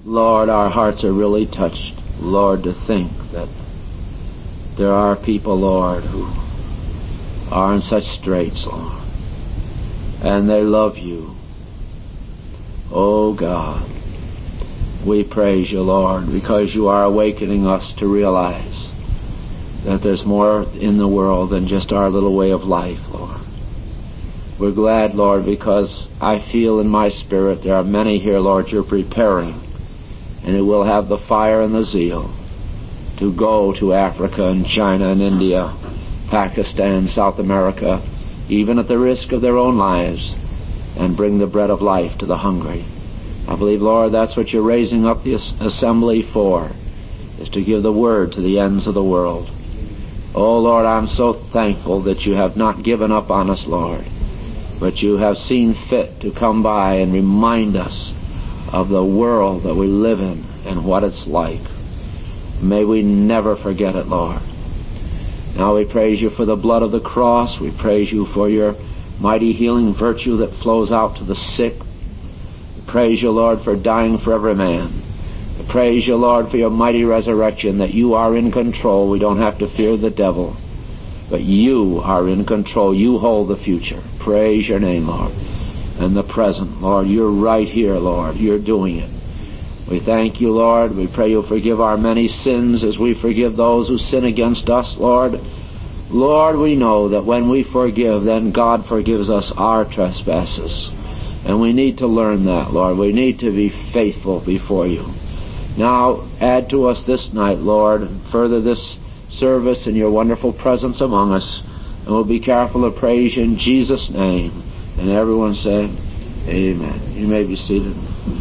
Lord, our hearts are really touched, Lord, to think that there are people, Lord, who are in such straits, Lord, and they love you. Oh, God, we praise you, Lord, because you are awakening us to realize that there's more in the world than just our little way of life, Lord. We're glad, Lord, because I feel in my spirit there are many here, Lord, you're preparing, and who will have the fire and the zeal to go to Africa and China and India, Pakistan, South America, even at the risk of their own lives, and bring the bread of life to the hungry. I believe, Lord, that's what you're raising up the assembly for, is to give the word to the ends of the world. Oh, Lord, I'm so thankful that you have not given up on us, Lord, but you have seen fit to come by and remind us of the world that we live in and what it's like. May we never forget it, Lord. Now we praise you for the blood of the cross. We praise you for your mighty healing virtue that flows out to the sick. We praise you, Lord, for dying for every man. We praise you, Lord, for your mighty resurrection, that you are in control. We don't have to fear the devil, but you are in control. You hold the future. Praise your name, Lord. And the present, Lord, you're right here, Lord. You're doing it. We thank you, Lord. We pray you'll forgive our many sins as we forgive those who sin against us, Lord. Lord, we know that when we forgive, then God forgives us our trespasses. And we need to learn that, Lord. We need to be faithful before you. Now, add to us this night, Lord, and further this service in your wonderful presence among us. And we'll be careful to praise you in Jesus' name. And everyone say, amen. You may be seated.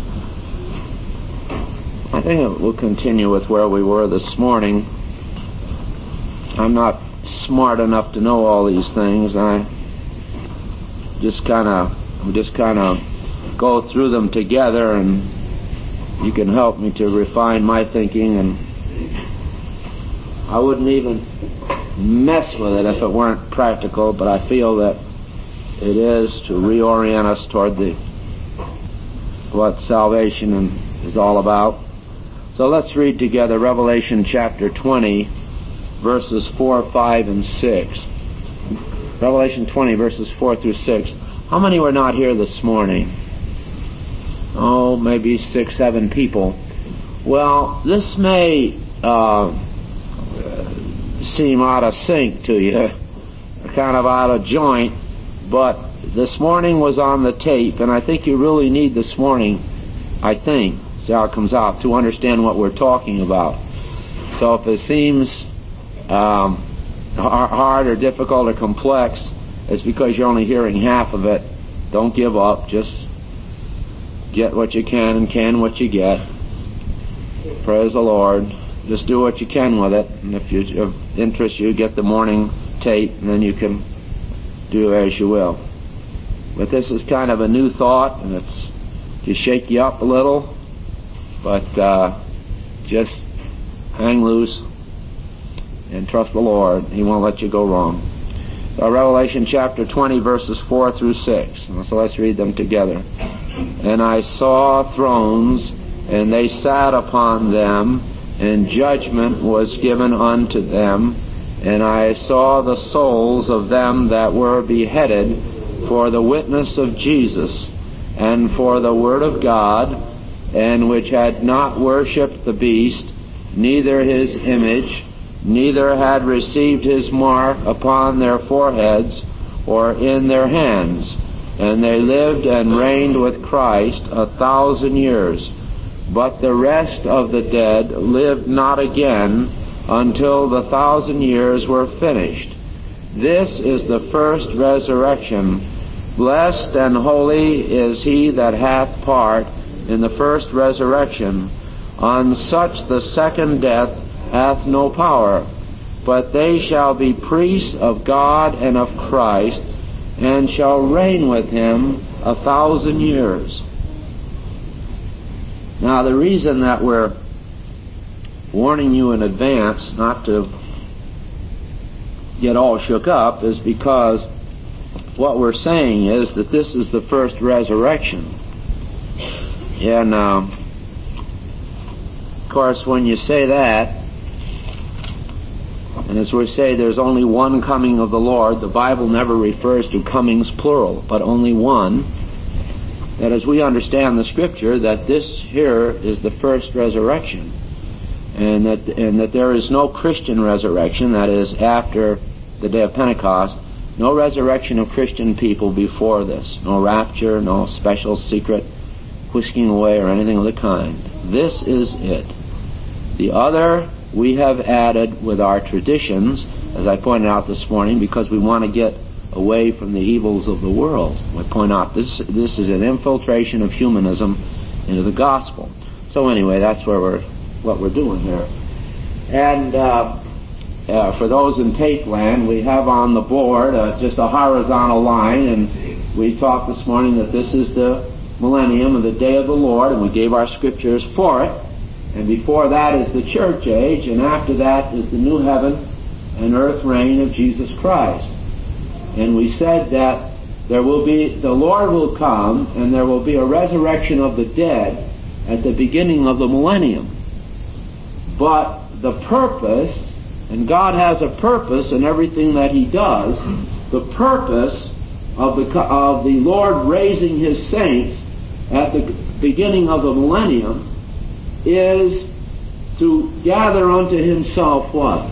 I think we'll continue with where we were this morning. I'm not smart enough to know all these things. I just kind of go through them together, and you can help me to refine my thinking. And I wouldn't even mess with it if it weren't practical, but I feel that it is to reorient us toward what salvation is all about. So let's read together Revelation chapter 20, verses 4, 5, and 6. Revelation 20, verses 4 through 6. How many were not here this morning? Oh, maybe 6, 7 people. Well, this may seem out of sync to you, kind of out of joint, but this morning was on the tape, and I think you really need this morning, I think, see how it comes out, to understand what we're talking about. So if it seems hard or difficult or complex, it's because you're only hearing half of it. Don't give up. Just get what you can and can what you get. Praise the Lord. Just do what you can with it. And if it interests you, get the morning tape, and then you can do as you will. But this is kind of a new thought, and it's to shake you up a little. But just hang loose and trust the Lord. He won't let you go wrong. Revelation chapter 20, verses 4 through 6. So let's read them together. And I saw thrones, and they sat upon them, and judgment was given unto them. And I saw the souls of them that were beheaded for the witness of Jesus, and for the word of God, and which had not worshipped the beast, neither his image, neither had received his mark upon their foreheads or in their hands. And they lived and reigned with Christ 1,000 years. But the rest of the dead lived not again until the 1,000 years were finished. This is the first resurrection. Blessed and holy is he that hath part in the first resurrection. On such the second death hath no power, but they shall be priests of God and of Christ, and shall reign with him 1,000 years. Now, the reason that we're warning you in advance not to get all shook up is because what we're saying is that this is the first resurrection. And course, when you say that, and as we say, there's only one coming of the Lord, the Bible never refers to comings plural, but only one. That as we understand the Scripture, that this here is the first resurrection, and that there is no Christian resurrection, that is, after the day of Pentecost, no resurrection of Christian people before this, no rapture, no special secret whisking away or anything of the kind. This is it. The other we have added with our traditions, as I pointed out this morning, because we want to get away from the evils of the world. We point out this is an infiltration of humanism into the gospel. So anyway, that's what we're doing here. And for those in tape land, we have on the board just a horizontal line, and we talked this morning that this is the millennium of the day of the Lord, and we gave our scriptures for it. And before that is the church age, and after that is the new heaven and earth reign of Jesus Christ. And we said that the Lord will come, and there will be a resurrection of the dead at the beginning of the millennium. But the purpose, and God has a purpose in everything that He does, the purpose of the Lord raising His saints at the beginning of the millennium is to gather unto Himself what?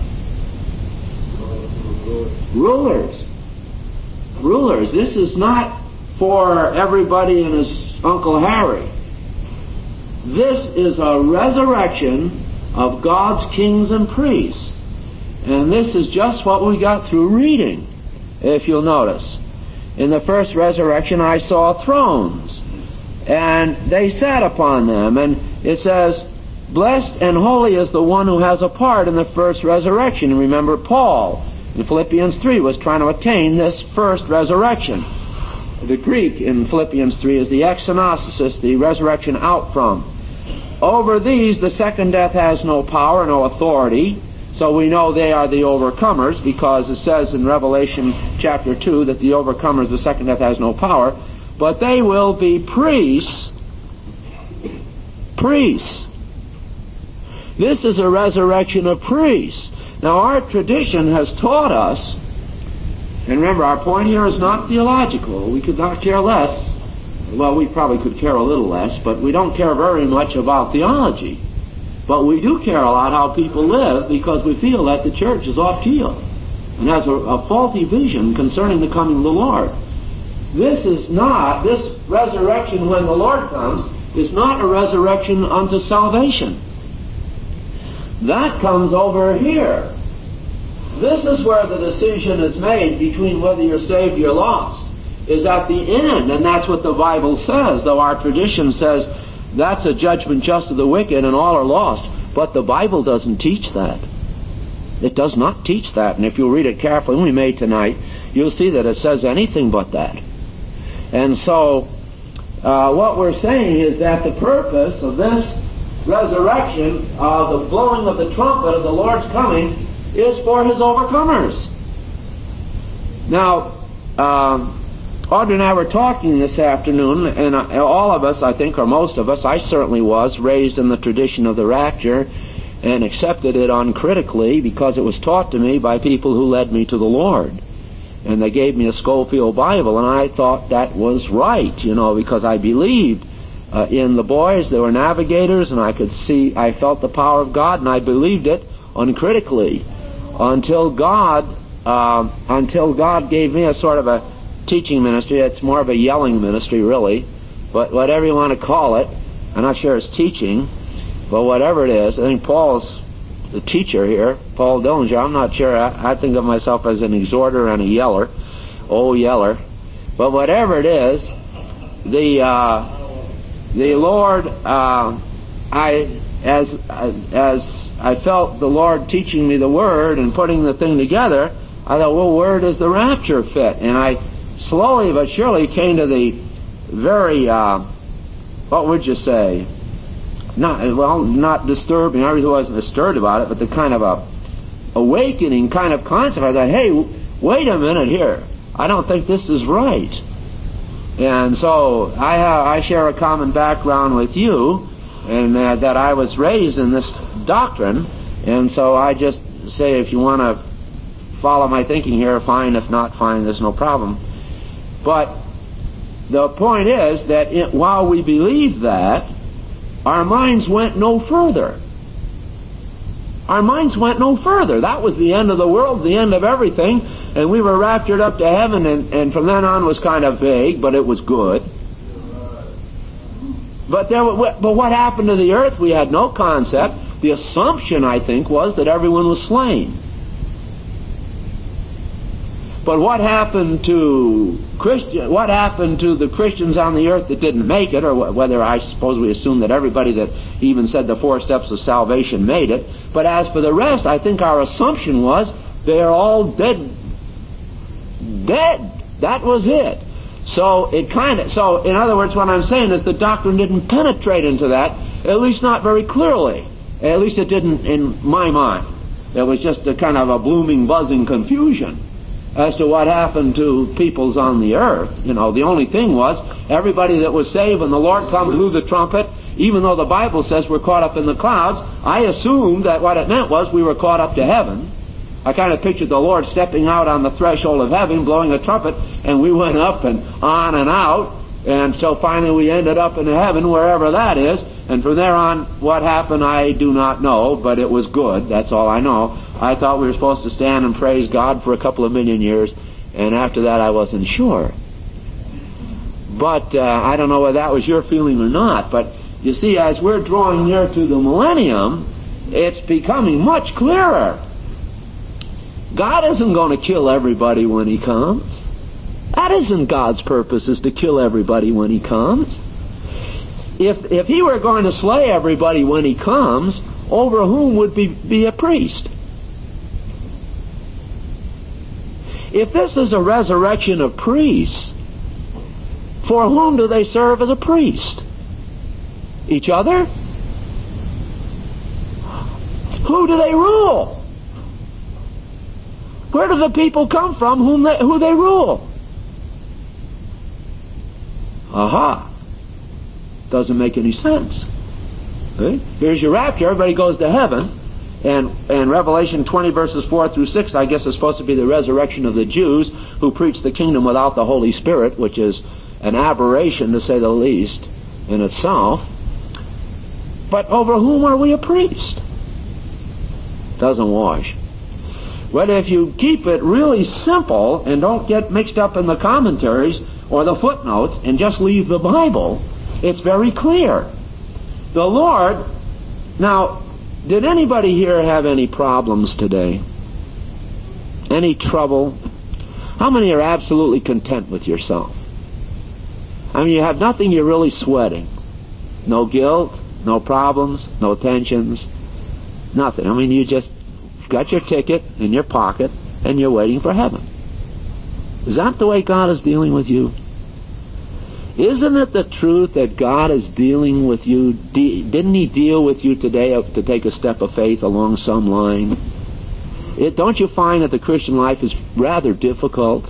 Rulers. Rulers. This is not for everybody and his Uncle Harry. This is a resurrection of God's kings and priests. And this is just what we got through reading, if you'll notice. In the first resurrection I saw thrones, and they sat upon them. And it says, blessed and holy is the one who has a part in the first resurrection. And remember, Paul in Philippians 3 was trying to attain this first resurrection. The Greek in Philippians 3 is the exonosis, the resurrection out from. Over these the second death has no power, no authority. So we know they are the overcomers, because it says in Revelation chapter 2 that the overcomers, the second death has no power. But they will be priests. Priests. This is a resurrection of priests. Now our tradition has taught us, and remember our point here is not theological. We could not care less. Well, we probably could care a little less, but we don't care very much about theology. But we do care a lot how people live, because we feel that the church is off keel and has a faulty vision concerning the coming of the Lord. This resurrection when the Lord comes is not a resurrection unto salvation. That comes over here. This is where the decision is made between whether you're saved or you're lost, is at the end, and that's what the Bible says, though our tradition says that's a judgment just of the wicked and all are lost. But the Bible doesn't teach that. It does not teach that, and if you read it carefully, and we may tonight, you'll see that it says anything but that. And so, what we're saying is that the purpose of this resurrection, the blowing of the trumpet of the Lord's coming, is for His overcomers. Now, Audrey and I were talking this afternoon, and all of us, I think, or most of us, I certainly was, raised in the tradition of the rapture and accepted it uncritically because it was taught to me by people who led me to the Lord. And they gave me a Schofield Bible, and I thought that was right, because I believed in the boys. They were navigators, and I felt the power of God, and I believed it uncritically until God gave me a sort of a teaching ministry. It's more of a yelling ministry, really, but whatever you want to call it. I'm not sure it's teaching, but whatever it is, I think Paul's the teacher here, Paul Dillinger. I'm not sure. I think of myself as an exhorter and a yeller, old yeller. But whatever it is, the Lord, as I felt the Lord teaching me the Word and putting the thing together, I thought, well, where does the rapture fit? And I slowly but surely came to the very, what would you say? Not disturbing. I really wasn't disturbed about it, but the kind of a awakening kind of concept. I thought, hey, wait a minute here. I don't think this is right. And so I share a common background with you, and that I was raised in this doctrine, and so I just say, if you want to follow my thinking here, fine. If not, fine. There's no problem. But the point is that while we believed that, our minds went no further. Our minds went no further. That was the end of the world, the end of everything, and we were raptured up to heaven, and from then on was kind of vague, but it was good. But what happened to the earth? We had no concept. The assumption, I think, was that everyone was slain. But what happened to the Christians on the earth that didn't make it, or whether I suppose we assume that everybody that even said the 4 steps of salvation made it. But as for the rest, I think our assumption was they're all dead. Dead. That was it. So in other words, what I'm saying is the doctrine didn't penetrate into that, at least not very clearly. At least it didn't in my mind. There was just a kind of a blooming, buzzing confusion as to what happened to peoples on the earth. The only thing was, everybody that was saved when the Lord blew the trumpet, even though the Bible says we're caught up in the clouds, I assumed that what it meant was we were caught up to heaven. I kind of pictured the Lord stepping out on the threshold of heaven, blowing a trumpet, and we went up and on and out, and so finally we ended up in heaven, wherever that is, and from there on, what happened I do not know, but it was good, that's all I know. I thought we were supposed to stand and praise God for a couple of million years, and after that I wasn't sure. But I don't know whether that was your feeling or not, but you see, as we're drawing near to the millennium, it's becoming much clearer. God isn't going to kill everybody when He comes. That isn't God's purpose, is to kill everybody when He comes. If He were going to slay everybody when He comes, over whom would be a priest? If this is a resurrection of priests, for whom do they serve as a priest? Each other? Who do they rule? Where do the people come from who they rule? Aha. Doesn't make any sense. Okay? Here's your rapture. Everybody goes to heaven. And Revelation 20 verses 4 through 6, I guess, is supposed to be the resurrection of the Jews who preach the kingdom without the Holy Spirit, which is an aberration, to say the least, in itself. But over whom are we a priest? Doesn't wash. But if you keep it really simple and don't get mixed up in the commentaries or the footnotes and just leave the Bible, it's very clear. The Lord... Now, did anybody here have any problems today? Any trouble? How many are absolutely content with yourself? I mean, you have nothing you're really sweating. No guilt, no problems, no tensions, nothing. I mean, you just got your ticket in your pocket and you're waiting for heaven. Is that the way God is dealing with you? Isn't it the truth that God is dealing with you? Didn't He deal with you today to take a step of faith along some line? Don't you find that the Christian life is rather difficult?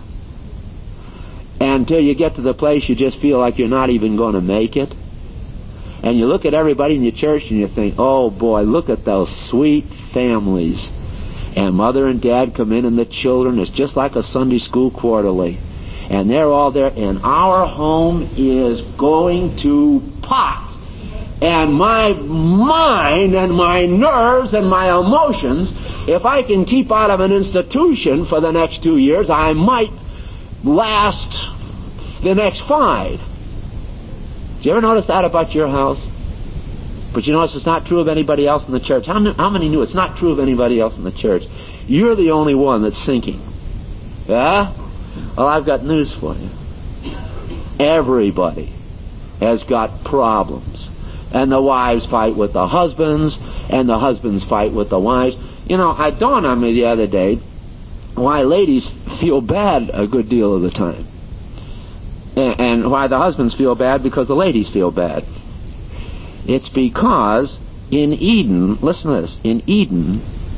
And until you get to the place you just feel like you're not even going to make it. And you look at everybody in your church and you think, oh boy, look at those sweet families. And mother and dad come in and the children, it's just like a Sunday school quarterly. And they're all there, and our home is going to pot. And my mind and my nerves and my emotions, if I can keep out of an institution for the next 2 years, I might last the next 5. Did you ever notice that about your house? But you notice it's not true of anybody else in the church. How many knew it's not true of anybody else in the church? You're the only one that's sinking. Yeah? Well, I've got news for you. Everybody has got problems. And the wives fight with the husbands, and the husbands fight with the wives. You know, it dawned on me the other day why ladies feel bad a good deal of the time. And why the husbands feel bad because the ladies feel bad. It's because in Eden, listen to this, in Eden,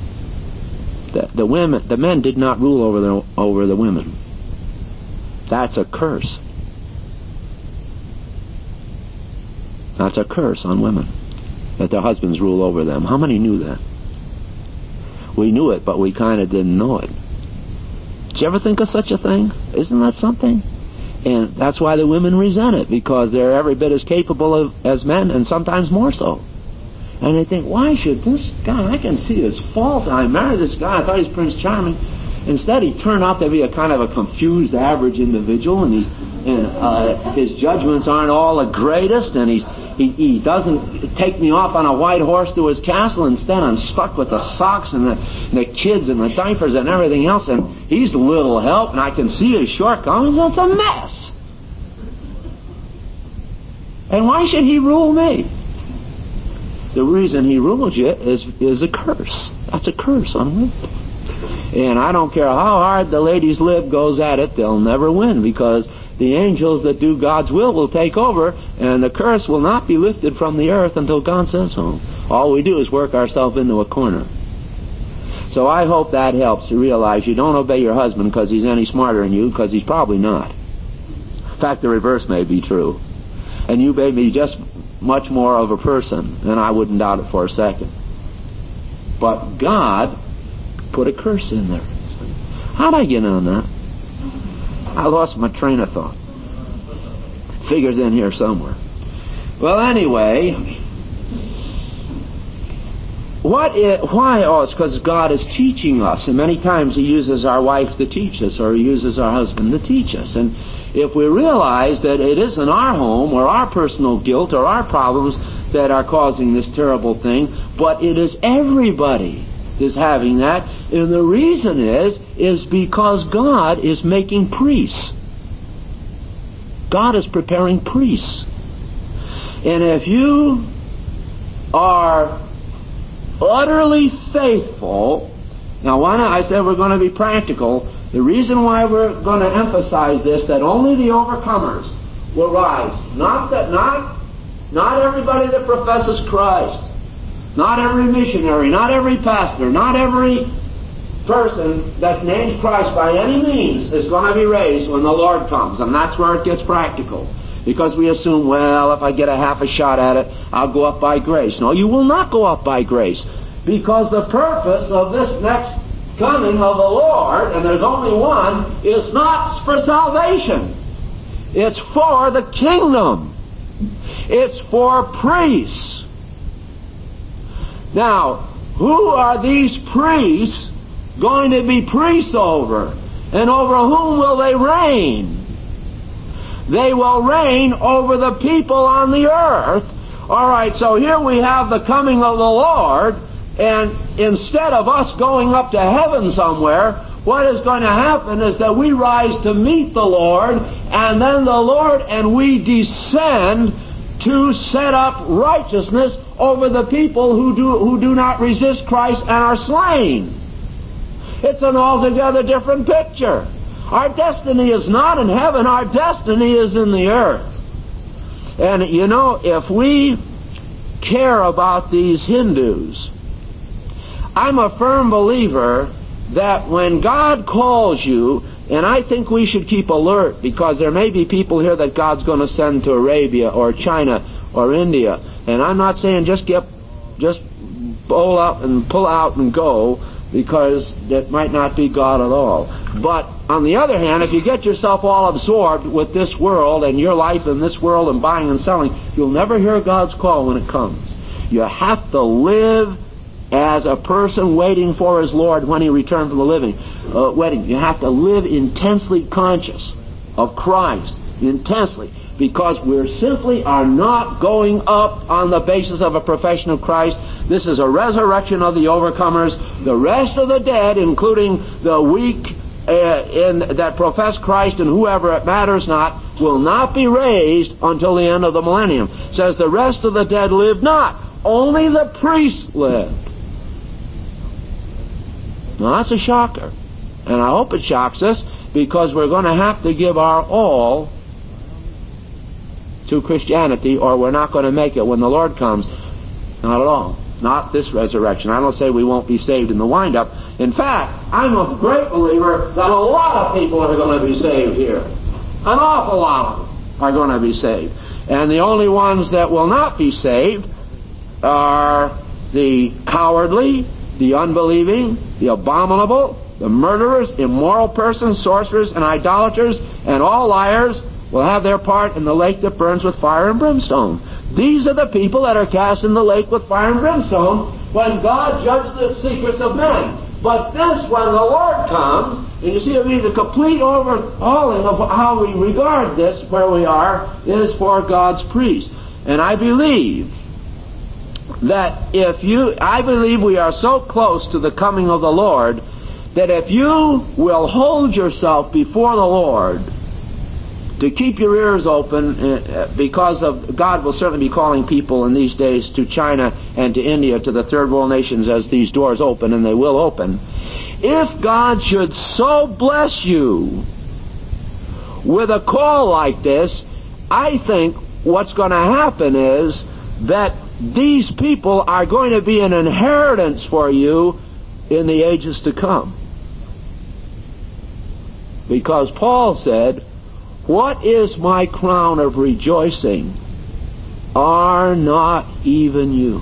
the men did not rule over the women. That's a curse. That's a curse on women. that their husbands rule over them. How many knew that? We knew it, but we kind of didn't know it. Did you ever think of such a thing? Isn't that something? And that's why the women resent it, because they're every bit as capable as men, and sometimes more so. And they think, why should this guy, I can see his faults. I married this guy, I thought he was Prince Charming. Instead, he turned out to be a kind of a confused, average individual, and his judgments aren't all the greatest, and he doesn't take me off on a white horse to his castle. Instead, I'm stuck with the socks and the kids and the diapers and everything else, and he's little help, and I can see his shortcomings. It's a mess. And why should he rule me? The reason he rules you is a curse. That's a curse on women. And I don't care how hard the ladies live goes at it, they'll never win, because the angels that do God's will take over, and the curse will not be lifted from the earth until God says so. All we do is work ourselves into a corner. So I hope that helps to realize you don't obey your husband because he's any smarter than you, because he's probably not. In fact, the reverse may be true. And you may be just much more of a person, and I wouldn't doubt it for a second. But God put a curse in there. How'd I get on that? I lost my train of thought. Figures in here somewhere. Well, anyway, why? Oh, it's because God is teaching us, and many times He uses our wife to teach us, or He uses our husband to teach us. And if we realize that it isn't our home or our personal guilt or our problems that are causing this terrible thing, but it is everybody is having that, and the reason is because God is making priests. God is preparing priests. And if you are utterly faithful, now why not? I said we're going to be practical. The reason why we're going to emphasize this, that only the overcomers will rise. Not everybody that professes Christ. Not every missionary, not every pastor, not every person that names Christ by any means is going to be raised when the Lord comes. And that's where it gets practical. Because we assume, well, if I get a half a shot at it, I'll go up by grace. No, you will not go up by grace. Because the purpose of this next coming of the Lord, and there's only one, is not for salvation. It's for the kingdom. It's for priests. Now, who are these priests going to be priests over? And over whom will they reign? They will reign over the people on the earth. All right, so here we have the coming of the Lord, and instead of us going up to heaven somewhere, what is going to happen is that we rise to meet the Lord, and then the Lord and we descend to set up righteousness over the people who do not resist Christ and are slain. It's an altogether different picture. Our destiny is not in heaven. Our destiny is in the earth. And you know, if we care about these Hindus, I'm a firm believer that when God calls you, and I think we should keep alert, because there may be people here that God's going to send to Arabia or China or India. And I'm not saying just bowl up and pull out and go, because that might not be God at all. But on the other hand, if you get yourself all absorbed with this world and your life in this world and buying and selling, you'll never hear God's call when it comes. You have to live as a person waiting for his Lord when He returns from the wedding. You have to live intensely conscious of Christ, intensely, because we simply are not going up on the basis of a profession of Christ. This is a resurrection of the overcomers. The rest of the dead, including the weak that profess Christ and whoever, it matters not, will not be raised until the end of the millennium. It says the rest of the dead live not. Only the priests live. Now that's a shocker. And I hope it shocks us, because we're going to have to give our all to Christianity, or we're not going to make it when the Lord comes. Not at all. Not this resurrection. I don't say we won't be saved in the wind-up. In fact, I'm a great believer that a lot of people are going to be saved here. An awful lot of them are going to be saved. And the only ones that will not be saved are the cowardly, the unbelieving, the abominable, the murderers, immoral persons, sorcerers, and idolaters, and all liars will have their part in the lake that burns with fire and brimstone. These are the people that are cast in the lake with fire and brimstone when God judges the secrets of men. But this, when the Lord comes, and you see it means a complete overhauling of how we regard this, where we are, is for God's priests. And I believe we are so close to the coming of the Lord that if you will hold yourself before the Lord to keep your ears open, because of God will certainly be calling people in these days to China and to India, to the third world nations, as these doors open, and they will open. If God should so bless you with a call like this, I think what's going to happen is that these people are going to be an inheritance for you in the ages to come. Because Paul said, "What is my crown of rejoicing? Are not even you?"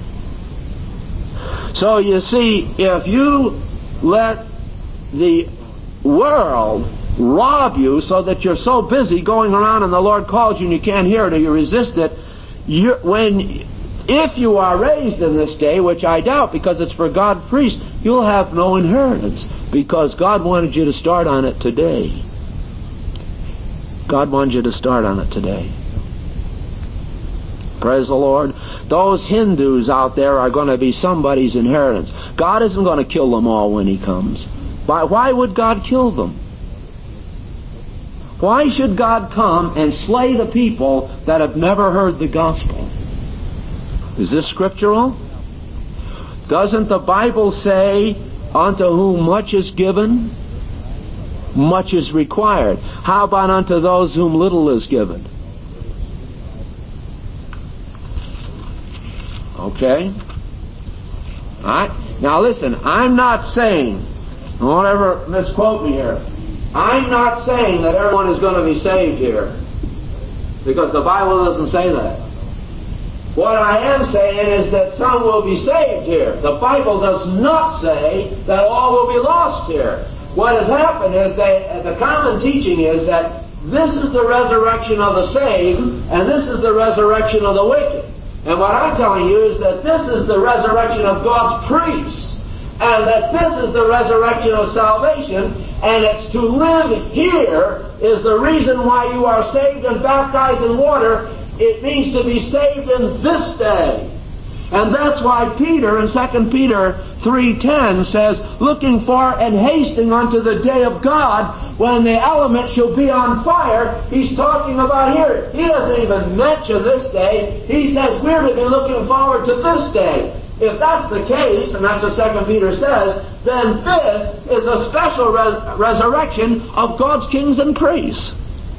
So you see, if you let the world rob you so that you're so busy going around and the Lord calls you and you can't hear it or you resist it, if you are raised in this day, which I doubt because it's for God's priests, you'll have no inheritance because God wanted you to start on it today. God wanted you to start on it today. Praise the Lord. Those Hindus out there are going to be somebody's inheritance. God isn't going to kill them all when He comes. Why would God kill them? Why should God come and slay the people that have never heard the gospel? Is this scriptural? Doesn't the Bible say, "Unto whom much is given, much is required"? How about unto those whom little is given? Okay? Alright? Now listen, I'm not saying, don't ever misquote me here, I'm not saying that everyone is going to be saved here, because the Bible doesn't say that. What I am saying is that some will be saved here. The Bible does not say that all will be lost here. What has happened is that the common teaching is that this is the resurrection of the saved, and this is the resurrection of the wicked. And what I'm telling you is that this is the resurrection of God's priests, and that this is the resurrection of salvation, and it's to live here is the reason why you are saved and baptized in water. It means to be saved in this day. And that's why Peter in 2 Peter 3:10 says, "Looking for and hasting unto the day of God, when the elements shall be on fire." He's talking about here. He doesn't even mention this day. He says we're to be looking forward to this day. If that's the case, and that's what 2 Peter says, then this is a special resurrection of God's kings and priests.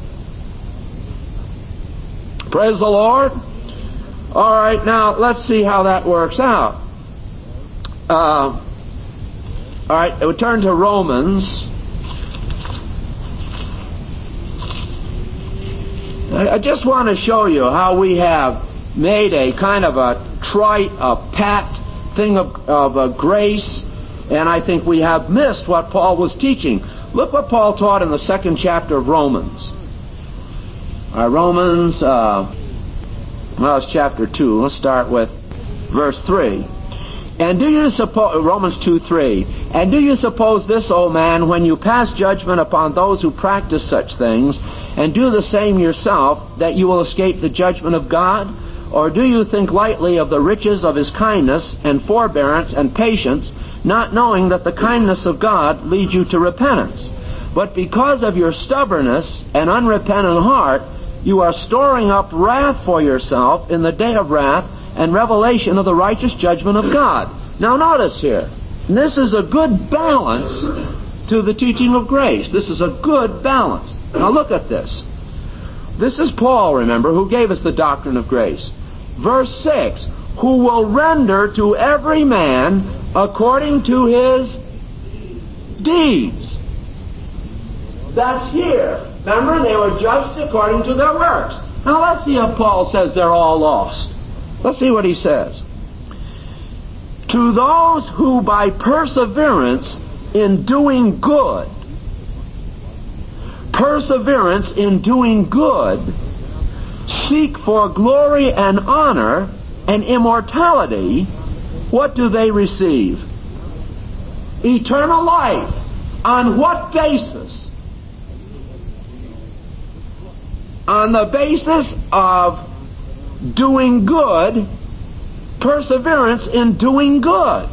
Praise the Lord. All right, now let's see how that works out. All right, we turn to Romans. I just want to show you how we have made a kind of a trite, a pat thing of grace, and I think we have missed what Paul was teaching. Look what Paul taught in the 2nd chapter of Romans. Romans, it's chapter 2. Let's start with verse 3. And do you suppose, Romans 2:3, and do you suppose this, O man, when you pass judgment upon those who practice such things, and do the same yourself, that you will escape the judgment of God? Or do you think lightly of the riches of His kindness and forbearance and patience, not knowing that the kindness of God leads you to repentance? But because of your stubbornness and unrepentant heart, you are storing up wrath for yourself in the day of wrath and revelation of the righteous judgment of God. Now notice here, this is a good balance to the teaching of grace. This is a good balance. Now look at this. This is Paul, remember, who gave us the doctrine of grace. Verse 6, who will render to every man according to his deeds. That's here. Remember, they were judged according to their works. Now let's see if Paul says they're all lost. Let's see what he says. To those who by perseverance in doing good, seek for glory and honor and immortality, what do they receive? Eternal life. On what basis? On the basis of doing good, perseverance in doing good.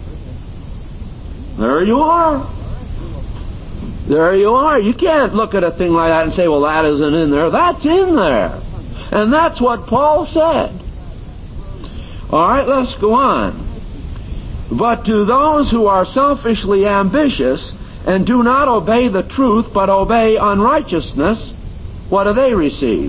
There you are. There you are. You can't look at a thing like that and say, well, that isn't in there. That's in there. And that's what Paul said. All right, let's go on. But to those who are selfishly ambitious and do not obey the truth but obey unrighteousness, what do they receive?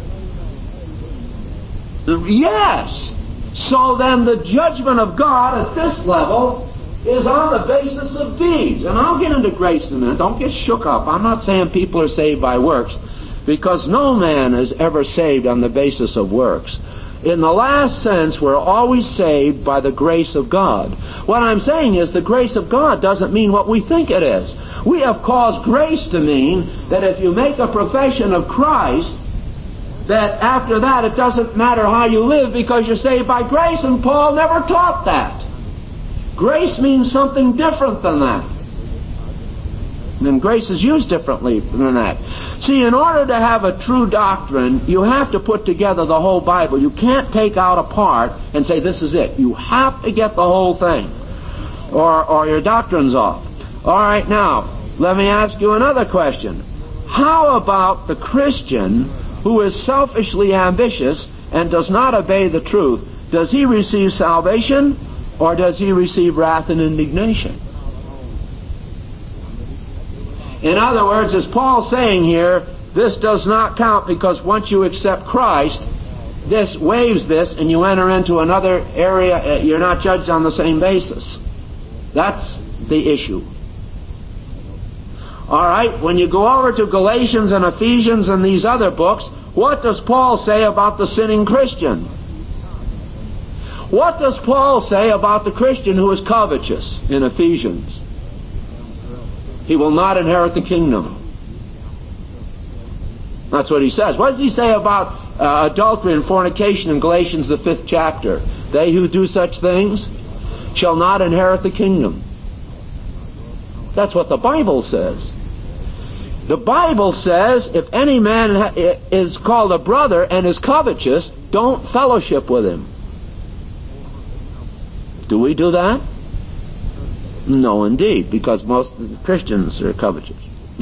Yes. So then the judgment of God at this level is on the basis of deeds. And I'll get into grace in a minute. Don't get shook up. I'm not saying people are saved by works, because no man is ever saved on the basis of works. In the last sense, we're always saved by the grace of God. What I'm saying is the grace of God doesn't mean what we think it is. We have caused grace to mean that if you make a profession of Christ, that after that it doesn't matter how you live because you're saved by grace, and Paul never taught that. Grace means something different than that. And grace is used differently than that. See, in order to have a true doctrine, you have to put together the whole Bible. You can't take out a part and say, this is it. You have to get the whole thing, or your doctrine's off. All right, now, let me ask you another question. How about the Christian who is selfishly ambitious and does not obey the truth? Does he receive salvation, or does he receive wrath and indignation? In other words, is Paul saying here, this does not count because once you accept Christ, this waives this and you enter into another area, you're not judged on the same basis. That's the issue. All right, when you go over to Galatians and Ephesians and these other books, what does Paul say about the sinning Christian? What does Paul say about the Christian who is covetous in Ephesians? He will not inherit the kingdom. That's what he says. What does he say about adultery and fornication in Galatians the 5th chapter? They who do such things shall not inherit the kingdom. That's what the Bible says. The Bible says if any man is called a brother and is covetous, don't fellowship with him. Do we do that? No, indeed, because most Christians are covetous.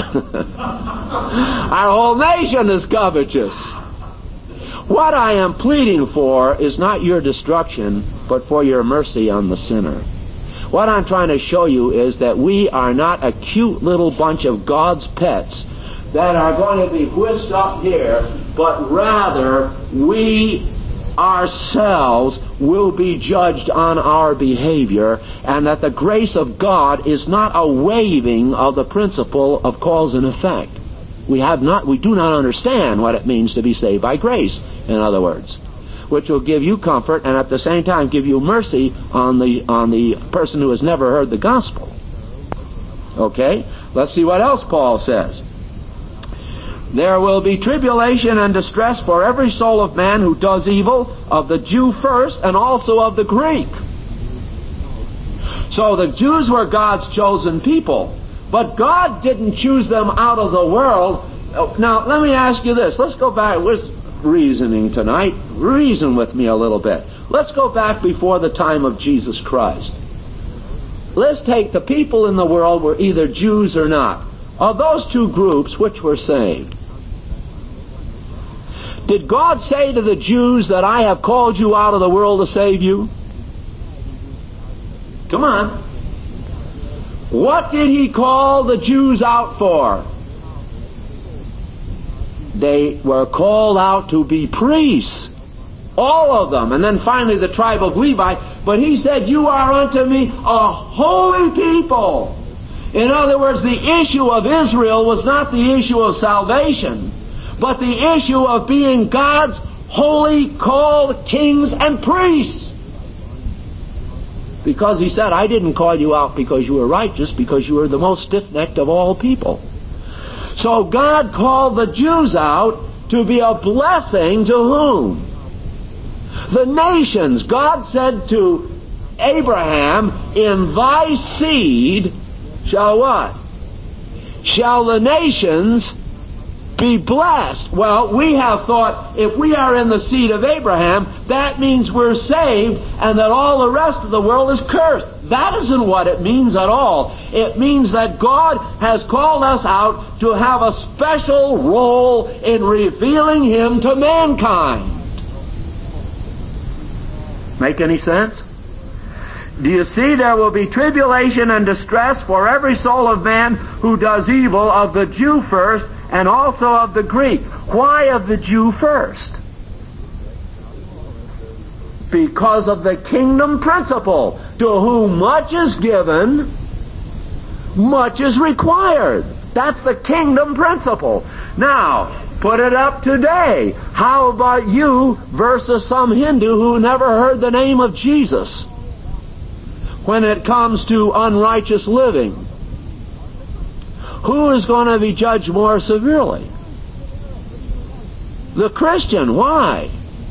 Our whole nation is covetous. What I am pleading for is not your destruction, but for your mercy on the sinner. What I'm trying to show you is that we are not a cute little bunch of God's pets that are going to be whisked up here, but rather we ourselves will be judged on our behavior, and that the grace of God is not a waiving of the principle of cause and effect. We do not understand what it means to be saved by grace, in other words, which will give you comfort and at the same time give you mercy on the person who has never heard the gospel. Okay? Let's see what else Paul says. There will be tribulation and distress for every soul of man who does evil, of the Jew first and also of the Greek. So the Jews were God's chosen people, but God didn't choose them out of the world. Now, let me ask you this. Let's go back. We're reasoning tonight. Reason with me a little bit. Let's go back before the time of Jesus Christ. Let's take the people in the world were either Jews or not. Of those two groups, which were saved? Did God say to the Jews that I have called you out of the world to save you? Come on. What did He call the Jews out for? They were called out to be priests. All of them. And then finally the tribe of Levi. But He said, you are unto me a holy people. In other words, the issue of Israel was not the issue of salvation, but the issue of being God's holy called kings and priests. Because he said, I didn't call you out because you were righteous, because you were the most stiff-necked of all people. So God called the Jews out to be a blessing to whom? The nations. God said to Abraham, in thy seed shall what? Shall the nations be blessed. Well, we have thought if we are in the seed of Abraham, that means we're saved and that all the rest of the world is cursed. That isn't what it means at all. It means that God has called us out to have a special role in revealing Him to mankind. Make any sense? Do you see, there will be tribulation and distress for every soul of man who does evil, of the Jew first, and also of the Greek. Why of the Jew first? Because of the kingdom principle. To whom much is given, much is required. That's the kingdom principle. Now, put it up today. How about you versus some Hindu who never heard the name of Jesus? When it comes to unrighteous living, who is going to be judged more severely? The Christian. Why?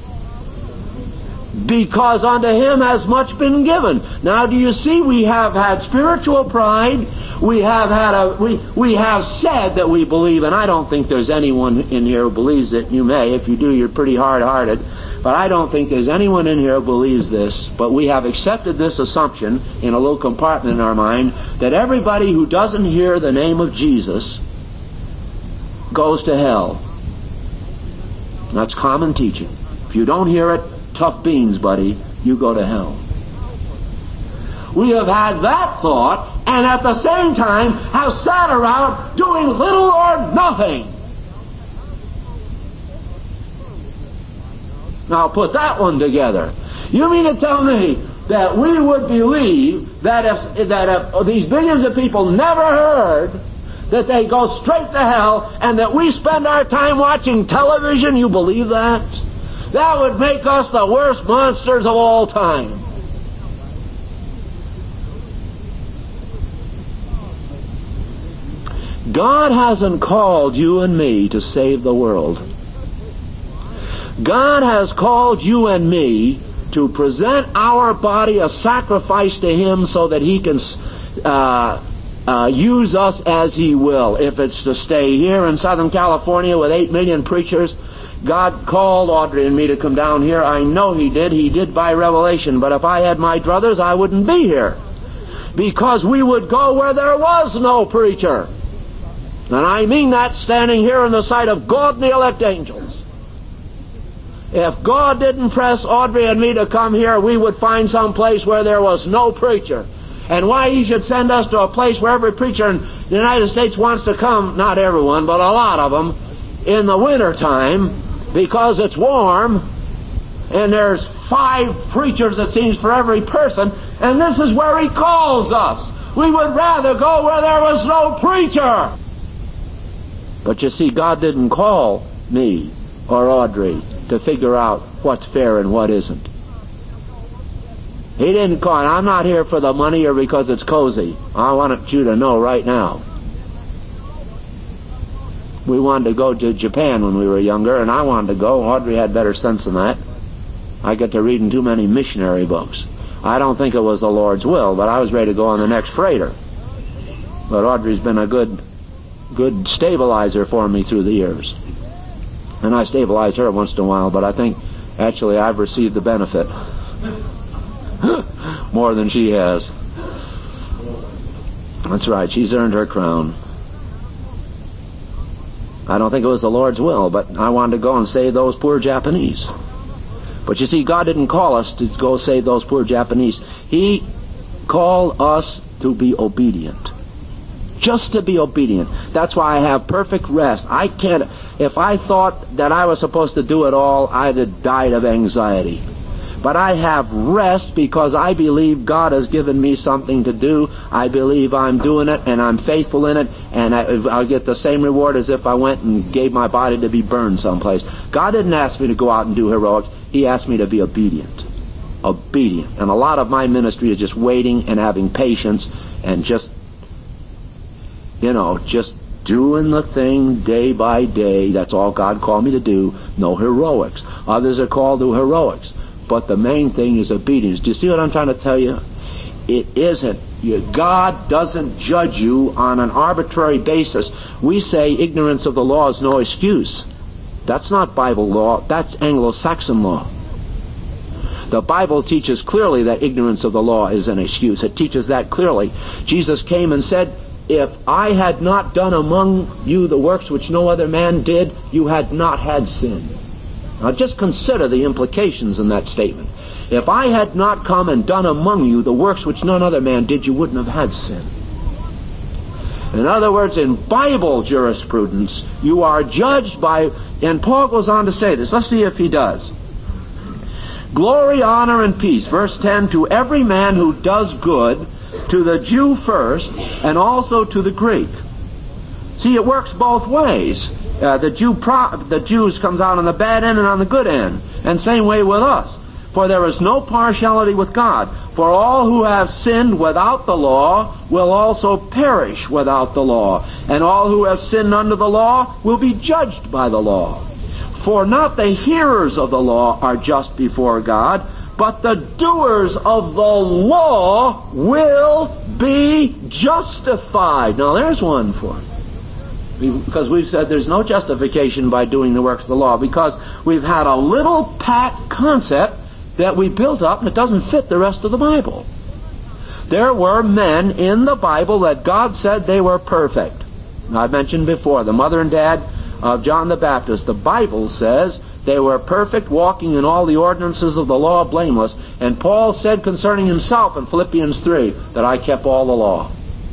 Because unto him has much been given. Now, do you see, we have had spiritual pride. We have said that we believe, and I don't think there's anyone in here who believes it. You may. If you do, you're pretty hard-hearted. But I don't think there's anyone in here who believes this. But we have accepted this assumption in a little compartment in our mind that everybody who doesn't hear the name of Jesus goes to hell. That's common teaching. If you don't hear it, tough beans, buddy, you go to hell. We have had that thought, and at the same time have sat around doing little or nothing. Now put that one together. You mean to tell me that we would believe that if these billions of people never heard, that they go straight to hell, and that we spend our time watching television? You believe that? That would make us the worst monsters of all time. God hasn't called you and me to save the world. God has called you and me to present our body a sacrifice to Him so that He can use us as He will. If it's to stay here in Southern California with 8 million preachers, God called Audrey and me to come down here. I know He did. He did by revelation. But if I had my druthers, I wouldn't be here. Because we would go where there was no preacher. And I mean that standing here in the sight of God and the elect angels. If God didn't press Audrey and me to come here, we would find some place where there was no preacher. And why He should send us to a place where every preacher in the United States wants to come, not everyone, but a lot of them, in the winter time, because it's warm, and there's 5 preachers, it seems, for every person, and this is where He calls us. We would rather go where there was no preacher. But you see, God didn't call me or Audrey to figure out what's fair and what isn't. He didn't call. I'm not here for the money or because it's cozy. I want you to know right now. We wanted to go to Japan when we were younger, and I wanted to go. Audrey had better sense than that. I get to reading too many missionary books. I don't think it was the Lord's will, but I was ready to go on the next freighter. But Audrey's been a good stabilizer for me through the years. And I stabilize her once in a while, but I think actually I've received the benefit more than she has. That's right, she's earned her crown. I don't think it was the Lord's will, but I wanted to go and save those poor Japanese. But you see, God didn't call us to go save those poor Japanese. He called us to be obedient. Just to be obedient. That's why I have perfect rest. I can't. If I thought that I was supposed to do it all, I'd have died of anxiety. But I have rest because I believe God has given me something to do. I believe I'm doing it, and I'm faithful in it, and I'll get the same reward as if I went and gave my body to be burned someplace. God didn't ask me to go out and do heroics. He asked me to be obedient. obedient. And a lot of my ministry is just waiting and having patience and just doing the thing day by day. That's all God called me to do. No heroics. Others are called to heroics. But the main thing is obedience. Do you see what I'm trying to tell you? It isn't. God doesn't judge you on an arbitrary basis. We say ignorance of the law is no excuse. That's not Bible law. That's Anglo-Saxon law. The Bible teaches clearly that ignorance of the law is an excuse. It teaches that clearly. Jesus came and said, if I had not done among you the works which no other man did, you had not had sin. Now just consider the implications in that statement. If I had not come and done among you the works which none other man did, you wouldn't have had sin. In other words, in Bible jurisprudence, you are judged by, and Paul goes on to say this. Let's see if he does. Glory, honor, and peace. Verse 10, to every man who does good, to the Jew first, and also to the Greek. See, it works both ways. The Jews comes out on the bad end and on the good end. And same way with us. For there is no partiality with God. For all who have sinned without the law will also perish without the law. And all who have sinned under the law will be judged by the law. For not the hearers of the law are just before God, but the doers of the law will be justified. Now there's one for it. Because we've said there's no justification by doing the works of the law, because we've had a little pat concept that we built up and it doesn't fit the rest of the Bible. There were men in the Bible that God said they were perfect. Now, I've mentioned before, the mother and dad of John the Baptist. The Bible says they were perfect, walking in all the ordinances of the law blameless. And Paul said concerning himself in Philippians 3 that I kept all the law.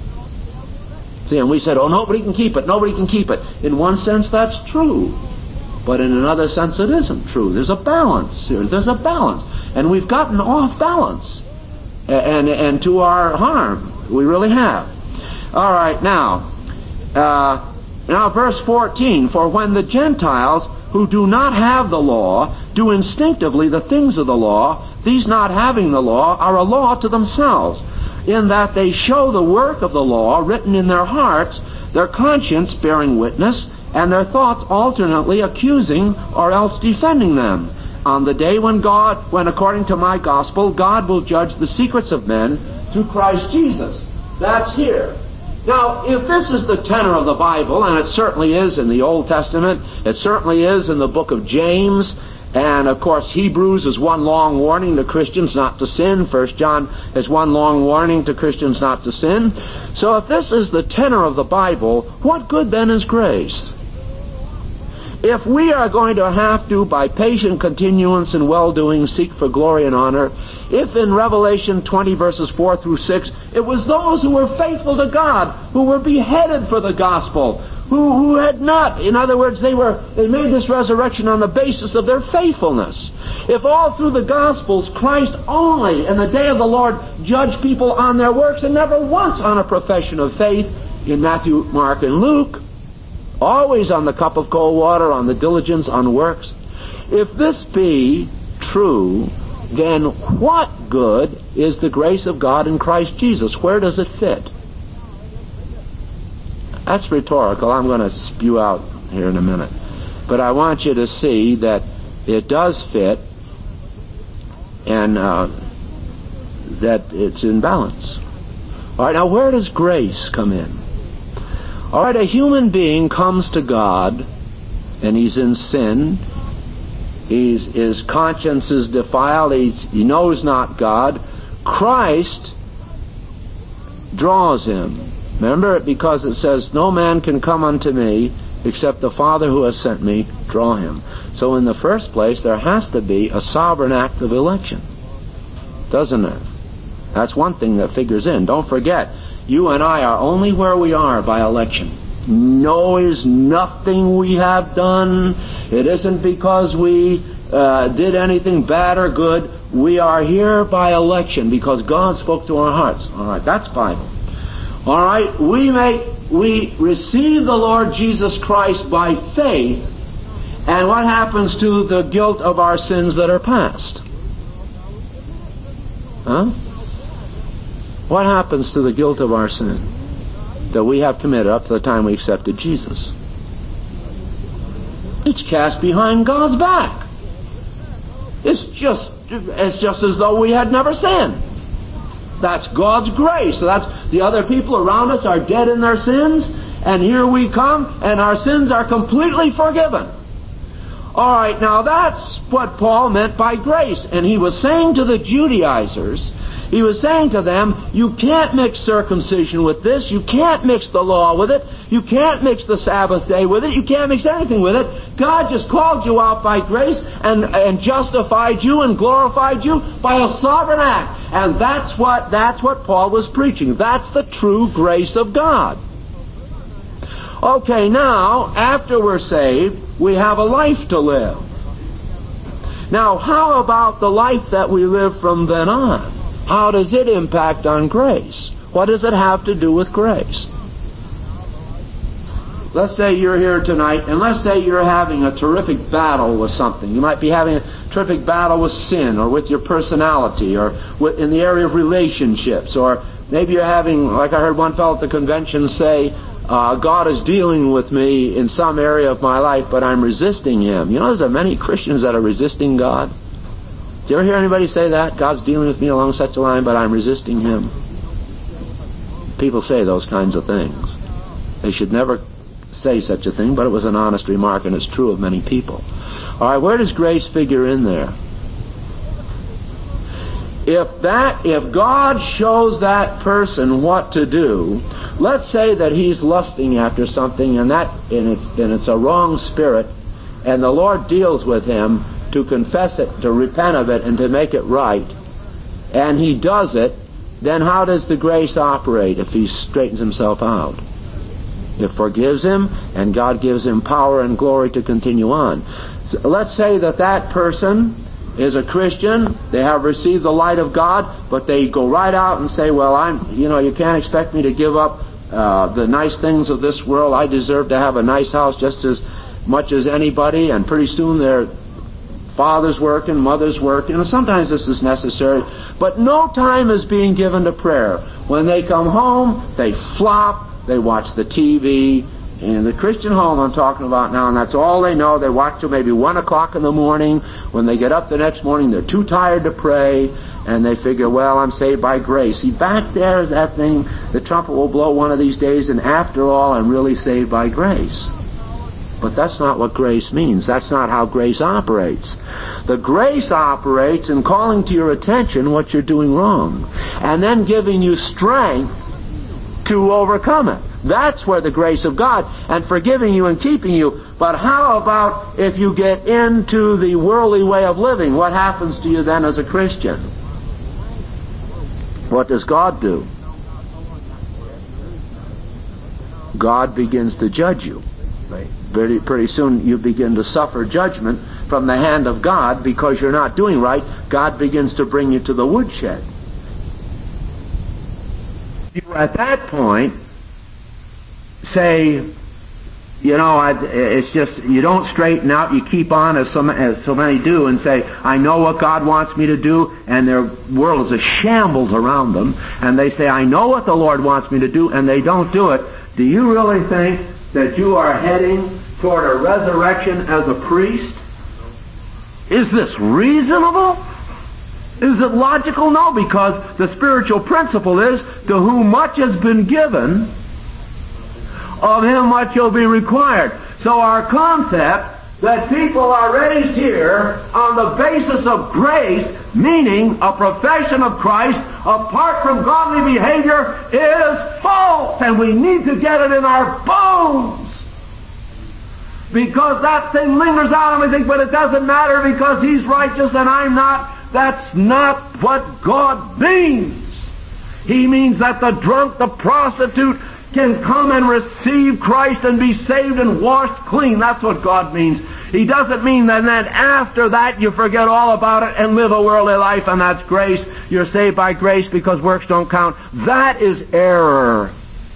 See, and we said, oh, nobody can keep it, nobody can keep it. In one sense, that's true. But in another sense, it isn't true. There's a balance here. There's a balance. And we've gotten off balance. And to our harm. We really have. All right, now verse 14. For when the Gentiles who do not have the law do instinctively the things of the law, these not having the law are a law to themselves, in that they show the work of the law written in their hearts, their conscience bearing witness, and their thoughts alternately accusing or else defending them, on the day when according to my gospel, God will judge the secrets of men through Christ Jesus. That's here. Now, if this is the tenor of the Bible, and it certainly is in the Old Testament, it certainly is in the book of James, and of course Hebrews is one long warning to Christians not to sin. 1 John is one long warning to Christians not to sin. So if this is the tenor of the Bible, what good then is grace? If we are going to have to, by patient continuance and well-doing, seek for glory and honor, if in Revelation 20 verses 4 through 6, it was those who were faithful to God, who were beheaded for the gospel, who had not, in other words, they made this resurrection on the basis of their faithfulness. If all through the Gospels, Christ only in the day of the Lord judged people on their works and never once on a profession of faith in Matthew, Mark, and Luke, always on the cup of cold water, on the diligence, on works. If this be true, then what good is the grace of God in Christ Jesus? Where does it fit? That's rhetorical. I'm going to spew out here in a minute. But I want you to see that it does fit and that it's in balance. All right, now where does grace come in? All right, a human being comes to God and he's in sin. His conscience is defiled. He knows not God. Christ draws him. Remember, because it says, no man can come unto me except the Father who has sent me draw him. So in the first place, there has to be a sovereign act of election. Doesn't there? That's one thing that figures in. Don't forget, you and I are only where we are by election. No, is nothing we have done. It isn't because we did anything bad or good. We are here by election because God spoke to our hearts. All right, that's Bible. All right, we receive the Lord Jesus Christ by faith, and what happens to the guilt of our sins that are past? Huh? What happens to the guilt of our sin that we have committed up to the time we accepted Jesus? It's cast behind God's back. It's just as though we had never sinned. That's God's grace. So that's the other people around us are dead in their sins, and here we come, and our sins are completely forgiven. All right, now that's what Paul meant by grace. And he was saying to the Judaizers, he was saying to them, you can't mix circumcision with this. You can't mix the law with it. You can't mix the Sabbath day with it. You can't mix anything with it. God just called you out by grace and justified you and glorified you by a sovereign act. And that's what Paul was preaching. That's the true grace of God. Okay, now, after we're saved, we have a life to live. Now, how about the life that we live from then on? How does it impact on grace? What does it have to do with grace? Let's say you're here tonight, and let's say you're having a terrific battle with something. You might be having a terrific battle with sin, or with your personality, or in the area of relationships, or maybe you're having, like I heard one fellow at the convention say, God is dealing with me in some area of my life, but I'm resisting Him. You know, there's many Christians that are resisting God. Do you ever hear anybody say that? God's dealing with me along such a line, but I'm resisting Him. People say those kinds of things. They should never say such a thing, but it was an honest remark, and it's true of many people. All right, where does grace figure in there? If God shows that person what to do, let's say that he's lusting after something, and it's a wrong spirit, and the Lord deals with him to confess it, to repent of it, and to make it right, and he does it, then how does the grace operate if he straightens himself out? It forgives him, and God gives him power and glory to continue on. So let's say that person is a Christian, they have received the light of God, but they go right out and say, well, you can't expect me to give up the nice things of this world. I deserve to have a nice house just as much as anybody, and pretty soon their father's working, mother's working, and sometimes this is necessary, but no time is being given to prayer. When they come home, they flop, they watch the TV, in the Christian home I'm talking about now, and that's all they know. They watch till maybe 1 o'clock in the morning. When they get up the next morning, they're too tired to pray, and they figure, well, I'm saved by grace. See, back there is that thing, the trumpet will blow one of these days, and after all, I'm really saved by grace. But that's not what grace means. That's not how grace operates. The grace operates in calling to your attention what you're doing wrong, and then giving you strength to overcome it. That's where the grace of God, and forgiving you and keeping you. But how about if you get into the worldly way of living? What happens to you then as a Christian? What does God do? God begins to judge you. Pretty soon you begin to suffer judgment from the hand of God because you're not doing right. God begins to bring you to the woodshed. You at that point say, it's just, you don't straighten out, you keep on as so many do, and say, I know what God wants me to do, and their world is a shambles around them, and they say, I know what the Lord wants me to do, and they don't do it. Do you really think that you are heading toward a resurrection as a priest? Is this reasonable? Is it logical? No, because the spiritual principle is, to whom much has been given, of him much will be required. So our concept that people are raised here on the basis of grace, meaning a profession of Christ apart from godly behavior, is false, and we need to get it in our bones. Because that thing lingers out and we think, but it doesn't matter because he's righteous and I'm not. That's not what God means. He means that the drunk, the prostitute, can come and receive Christ and be saved and washed clean. That's what God means. He doesn't mean that then after that you forget all about it and live a worldly life, and that's grace. You're saved by grace because works don't count. That is error.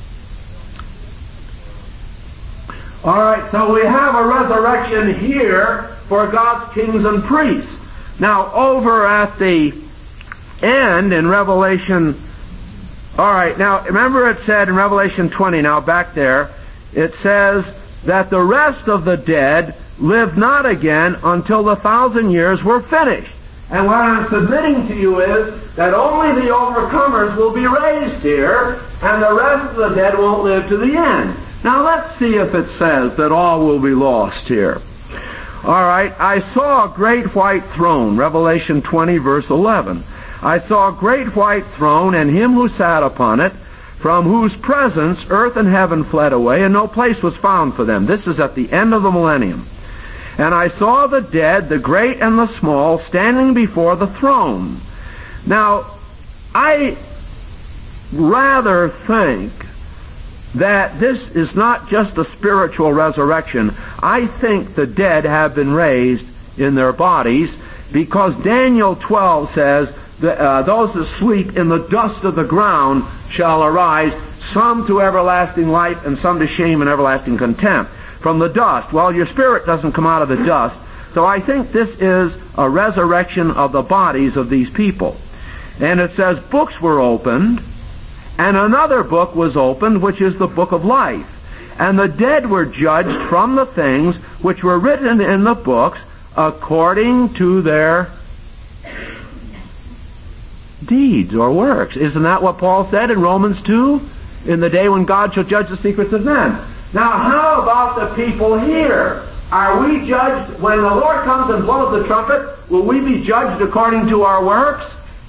All right, so we have a resurrection here for God's kings and priests. Now, over at the And in Revelation, all right, now remember it said in Revelation 20, now back there, it says that the rest of the dead lived not again until the 1,000 years were finished. And what I'm submitting to you is that only the overcomers will be raised here, and the rest of the dead won't live to the end. Now let's see if it says that all will be lost here. All right, I saw a great white throne, Revelation 20, verse 11. I saw a great white throne, and him who sat upon it, from whose presence earth and heaven fled away, and no place was found for them. This is at the end of the millennium. And I saw the dead, the great and the small, standing before the throne. Now, I rather think that this is not just a spiritual resurrection. I think the dead have been raised in their bodies, because Daniel 12 says, those that sleep in the dust of the ground shall arise, some to everlasting life and some to shame and everlasting contempt. From the dust. Well, your spirit doesn't come out of the dust. So I think this is a resurrection of the bodies of these people. And it says books were opened, and another book was opened, which is the book of life. And the dead were judged from the things which were written in the books according to their deeds or works. Isn't that what Paul said in Romans 2? In the day when God shall judge the secrets of men. Now, how about the people here? Are we judged, when the Lord comes and blows the trumpet, will we be judged according to our works?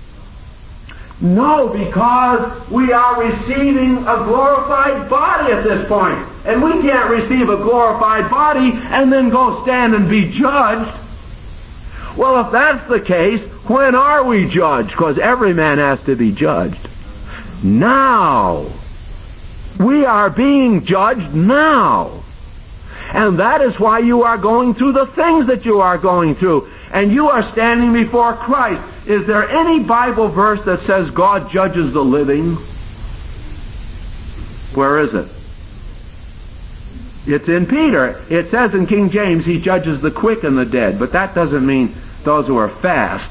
No, because we are receiving a glorified body at this point. And we can't receive a glorified body and then go stand and be judged. Well, if that's the case, when are we judged? Because every man has to be judged. Now. We are being judged now. And that is why you are going through the things that you are going through. And you are standing before Christ. Is there any Bible verse that says God judges the living? Where is it? It's in Peter. It says in King James, he judges the quick and the dead. But that doesn't mean those who are fast.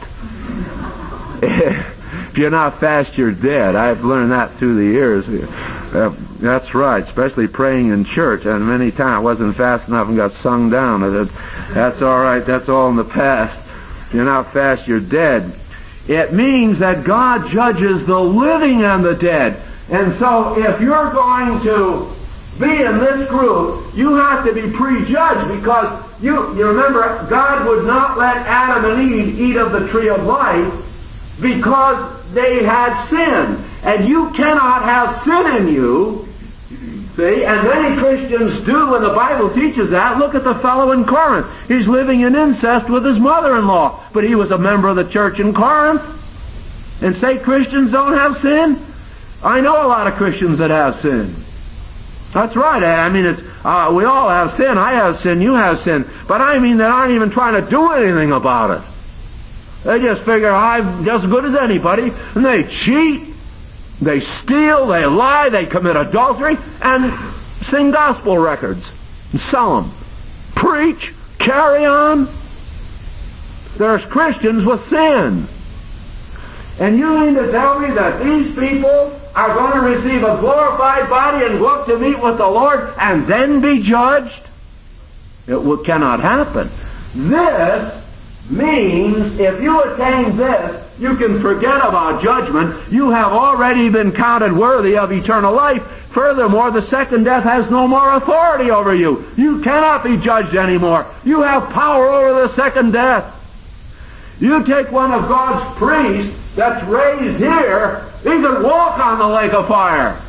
If you're not fast, you're dead. I've learned that through the years. That's right, especially praying in church. And many times I wasn't fast enough and got sung down. I said, that's all right, that's all in the past. If you're not fast, you're dead. It means that God judges the living and the dead. And so if you're going to be in this group, you have to be prejudged, because you remember, God would not let Adam and Eve eat of the tree of life because they had sin. And you cannot have sin in you. See? And many Christians do, and the Bible teaches that. Look at the fellow in Corinth. He's living in incest with his mother-in-law. But he was a member of the church in Corinth. And say Christians don't have sin? I know a lot of Christians that have sin. That's right. I mean, we all have sin. I have sin. You have sin. But I mean that aren't even trying to do anything about it. They just figure I'm just as good as anybody. And they cheat. They steal, they lie, they commit adultery, and sing gospel records and sell them. Preach, carry on. There's Christians with sin. And you mean to tell me that these people are going to receive a glorified body and go up to meet with the Lord and then be judged? It cannot happen. This means if you attain this, you can forget about judgment. You have already been counted worthy of eternal life. Furthermore, the second death has no more authority over you. You cannot be judged anymore. You have power over the second death. You take one of God's priests that's raised here, he can walk on the lake of fire.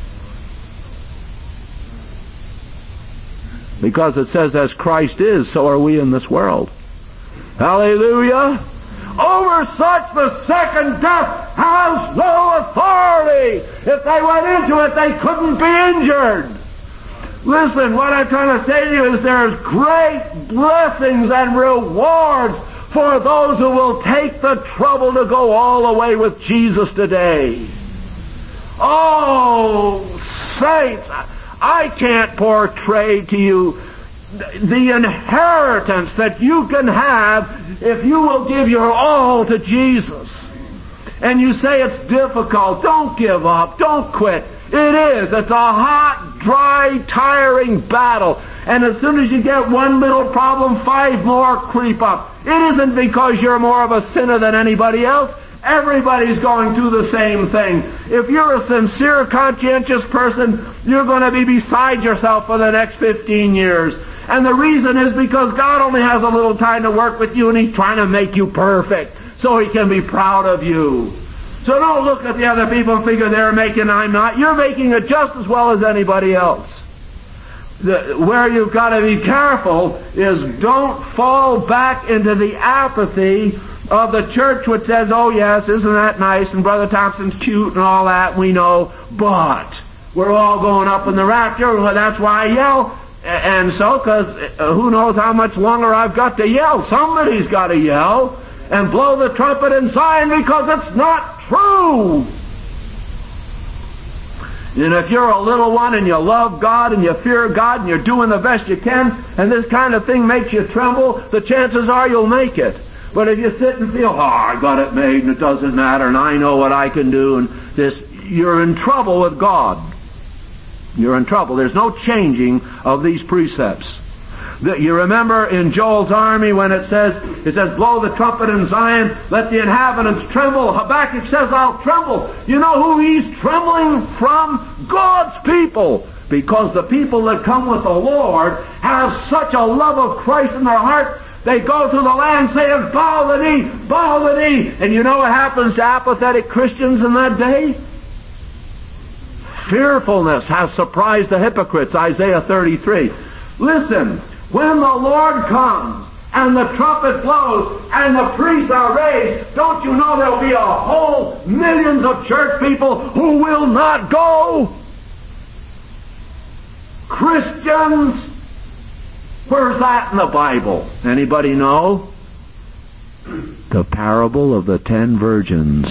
Because it says, as Christ is, so are we in this world. Hallelujah. Over such the second death has no authority. If they went into it, they couldn't be injured. Listen, what I'm trying to say to you is there's great blessings and rewards for those who will take the trouble to go all the way with Jesus today. Oh, saints, I can't portray to you the inheritance that you can have if you will give your all to Jesus. And you say it's difficult. Don't give up. Don't quit. It is. It's a hot, dry, tiring battle. And as soon as you get one little problem, 5 more creep up. It isn't because you're more of a sinner than anybody else. Everybody's going through the same thing. If you're a sincere, conscientious person, you're going to be beside yourself for the next 15 years. And the reason is because God only has a little time to work with you, and He's trying to make you perfect so He can be proud of you. So don't look at the other people and figure they're making, I'm not. You're making it just as well as anybody else. Where you've got to be careful is don't fall back into the apathy of the church which says, oh yes, isn't that nice, and Brother Thompson's cute and all that, we know, but we're all going up in the rapture, well, that's why I yell. And so, because who knows how much longer I've got to yell. Somebody's got to yell and blow the trumpet in Zion, because it's not true. And if you're a little one and you love God and you fear God and you're doing the best you can, and this kind of thing makes you tremble, the chances are you'll make it. But if you sit and feel, oh, I got it made and it doesn't matter and I know what I can do, and this, you're in trouble with God. You're in trouble. There's no changing of these precepts. You remember in Joel's army when it says, blow the trumpet in Zion, let the inhabitants tremble. Habakkuk says, I'll tremble. You know who he's trembling from? God's people. Because the people that come with the Lord have such a love of Christ in their heart, they go through the land saying, bow the knee, bow the knee. And you know what happens to apathetic Christians in that day? Fearfulness has surprised the hypocrites, Isaiah 33. Listen, when the Lord comes and the trumpet blows and the priests are raised, don't you know there'll be a whole millions of church people who will not go? Christians? Where's that in the Bible? Anybody know? The parable of the 10 virgins.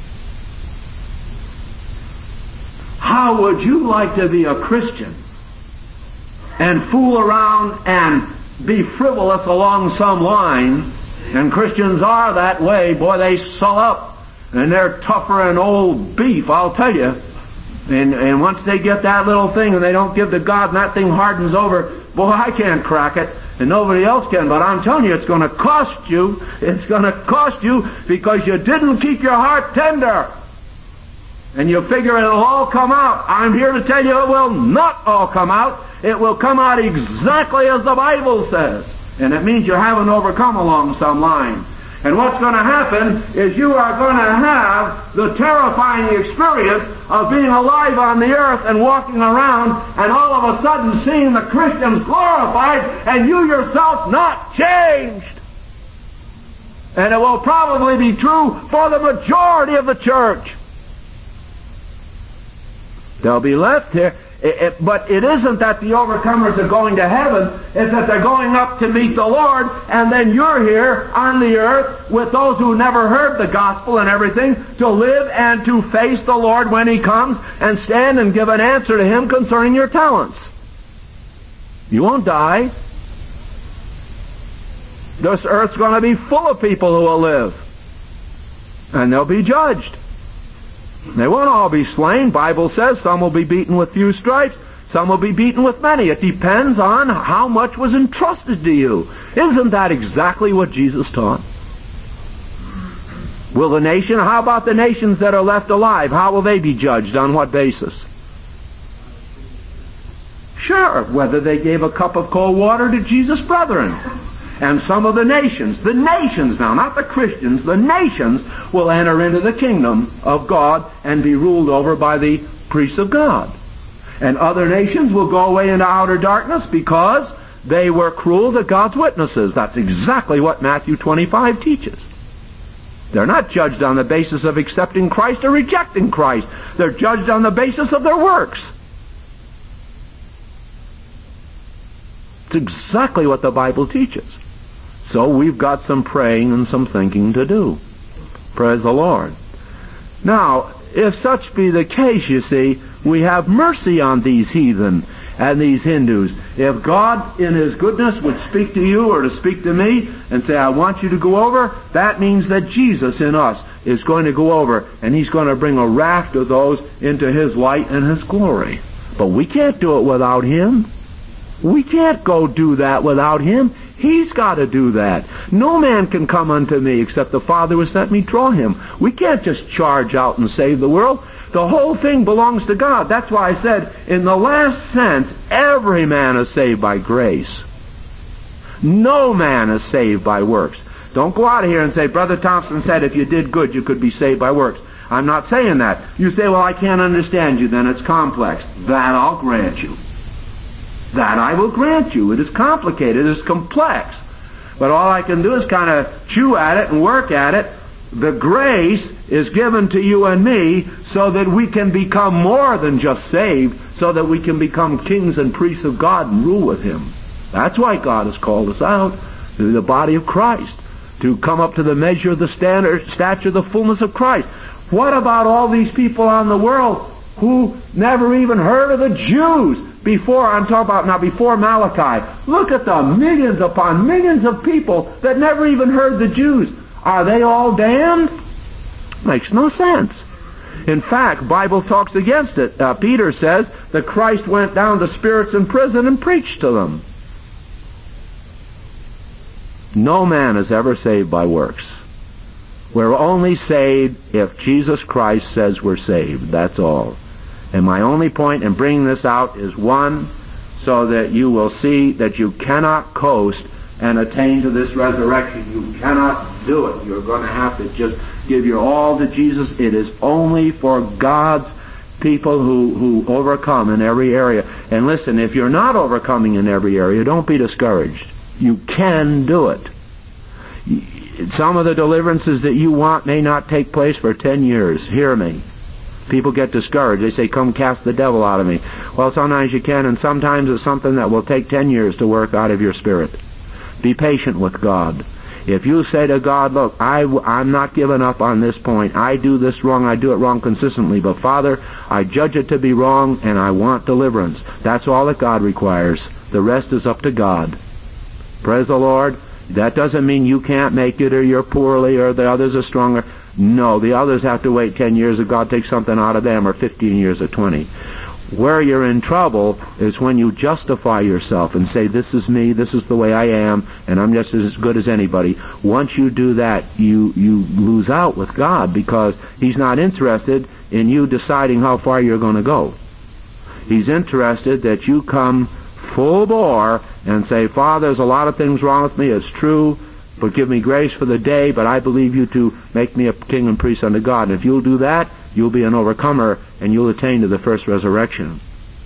How would you like to be a Christian and fool around and be frivolous along some line? And Christians are that way. Boy, they sull up, and they're tougher than old beef, I'll tell you. And once they get that little thing and they don't give to God and that thing hardens over, boy, I can't crack it, and nobody else can. But I'm telling you, it's going to cost you. It's going to cost you because you didn't keep your heart tender. And you figure it'll all come out. I'm here to tell you it will not all come out. It will come out exactly as the Bible says. And it means you haven't overcome along some line. And what's going to happen is you are going to have the terrifying experience of being alive on the earth and walking around and all of a sudden seeing the Christians glorified and you yourself not changed. And it will probably be true for the majority of the church. They'll be left here. But it isn't that the overcomers are going to heaven. It's that they're going up to meet the Lord, and then you're here on the earth with those who never heard the gospel and everything to live and to face the Lord when He comes and stand and give an answer to Him concerning your talents. You won't die. This earth's going to be full of people who will live, and they'll be judged. They won't all be slain. Bible says some will be beaten with few stripes, some will be beaten with many. It depends on how much was entrusted to you. Isn't that exactly what Jesus taught? Will the nation, how about the nations that are left alive? How will they be judged? On what basis? Sure, whether they gave a cup of cold water to Jesus' brethren. And some of the nations now, not the Christians, the nations will enter into the kingdom of God and be ruled over by the priests of God. And other nations will go away into outer darkness because they were cruel to God's witnesses. That's exactly what Matthew 25 teaches. They're not judged on the basis of accepting Christ or rejecting Christ. They're judged on the basis of their works. It's exactly what the Bible teaches. So we've got some praying and some thinking to do. Praise the Lord. Now, if such be the case, you see, we have mercy on these heathen and these Hindus. If God, in His goodness, would speak to you or to speak to me and say, I want you to go over, that means that Jesus in us is going to go over, and He's going to bring a raft of those into His light and His glory. But we can't do it without Him. We can't go do that without Him. He's got to do that. No man can come unto me except the Father who sent me draw him. We can't just charge out and save the world. The whole thing belongs to God. That's why I said, in the last sense, every man is saved by grace. No man is saved by works. Don't go out of here and say, Brother Thompson said if you did good you could be saved by works. I'm not saying that. You say, well, I can't understand you, then it's complex. That I'll grant you. That I will grant you. It is complicated. It is complex. But all I can do is kind of chew at it and work at it. The grace is given to you and me so that we can become more than just saved, so that we can become kings and priests of God and rule with Him. That's why God has called us out to the body of Christ, to come up to the measure of the stature of the fullness of Christ. What about all these people on the world who never even heard of the Jews before? I'm talking about now before Malachi. Look at the millions upon millions of people that never even heard the Jews. Are they all damned? Makes no sense. In fact, Bible talks against it. Peter says that Christ went down to spirits in prison and preached to them. No man is ever saved by works. We're only saved if Jesus Christ says we're saved. That's all. And my only point in bringing this out is, one, so that you will see that you cannot coast and attain to this resurrection. You cannot do it. You're going to have to just give your all to Jesus. It is only for God's people who overcome in every area. And listen, if you're not overcoming in every area, don't be discouraged. You can do it. Some of the deliverances that you want may not take place for 10 years. Hear me. People get discouraged. They say, come cast the devil out of me. Well, sometimes you can, and sometimes it's something that will take 10 years to work out of your spirit. Be patient with God. If you say to God, look, I'm not giving up on this point. I do this wrong. I do it wrong consistently. But Father, I judge it to be wrong, and I want deliverance. That's all that God requires. The rest is up to God. Praise the Lord. That doesn't mean you can't make it, or you're poorly, or the others are stronger. No, the others have to wait 10 years if God takes something out of them, or 15 years or 20. Where you're in trouble is when you justify yourself and say, this is me, this is the way I am, and I'm just as good as anybody. Once you do that, you lose out with God, because He's not interested in you deciding how far you're going to go. He's interested that you come full bore and say, Father, there's a lot of things wrong with me, it's true, but give me grace for the day, but I believe you to make me a king and priest unto God. And if you'll do that, you'll be an overcomer, and you'll attain to the first resurrection.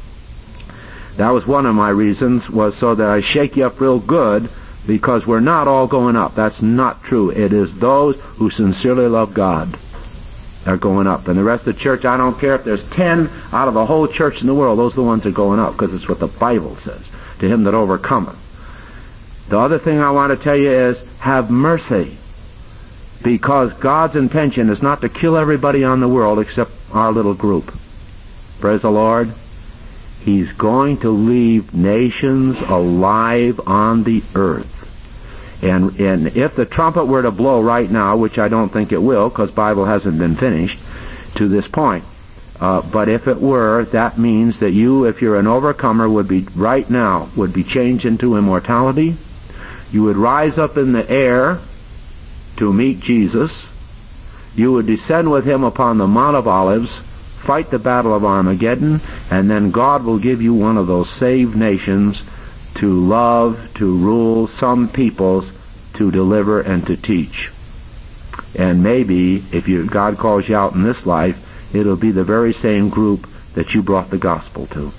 That was one of my reasons, was so that I shake you up real good, because we're not all going up. That's not true. It is those who sincerely love God are going up. And the rest of the church, I don't care if there's 10 out of the whole church in the world, those are the ones that are going up, because it's what the Bible says, to him that overcometh. The other thing I want to tell you is, have mercy, because God's intention is not to kill everybody on the world except our little group. Praise the Lord. He's going to leave nations alive on the earth. And if the trumpet were to blow right now, which I don't think it will, because Bible hasn't been finished to this point, but if it were, that means that you, if you're an overcomer, would be right now, would be changed into immortality. You would rise up in the air to meet Jesus. You would descend with Him upon the Mount of Olives, fight the battle of Armageddon, and then God will give you one of those saved nations to love, to rule, some peoples to deliver and to teach. And maybe, if God calls you out in this life, it'll be the very same group that you brought the gospel to.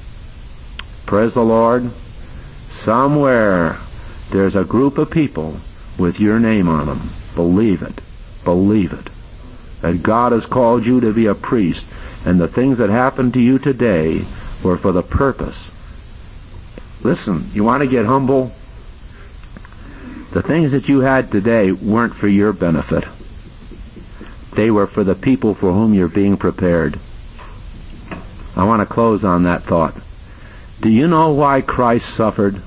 Praise the Lord. Somewhere there's a group of people with your name on them. Believe it. Believe it. That God has called you to be a priest, and the things that happened to you today were for the purpose. Listen, you want to get humble? The things that you had today weren't for your benefit. They were for the people for whom you're being prepared. I want to close on that thought. Do you know why Christ suffered?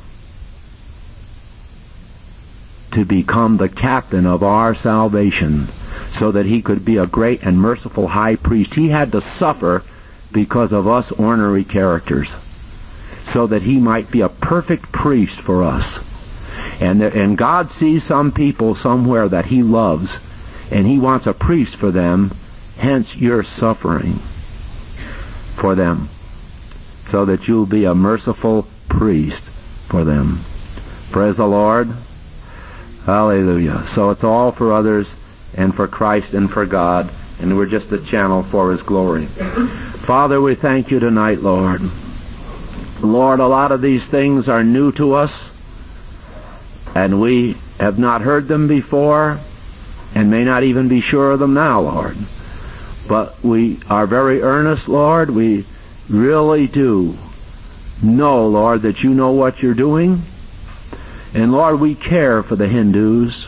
To become the captain of our salvation, so that he could be a great and merciful high priest. He had to suffer because of us ornery characters, so that he might be a perfect priest for us. And God sees some people somewhere that he loves, and he wants a priest for them. Hence you're suffering for them, so that you'll be a merciful priest for them. Praise the Lord. Hallelujah. So it's all for others and for Christ and for God, and we're just a channel for his glory. Father, we thank you tonight, Lord. Lord, a lot of these things are new to us, and we have not heard them before and may not even be sure of them now, Lord. But we are very earnest, Lord. We really do know, Lord, that you know what you're doing. And Lord, we care for the Hindus,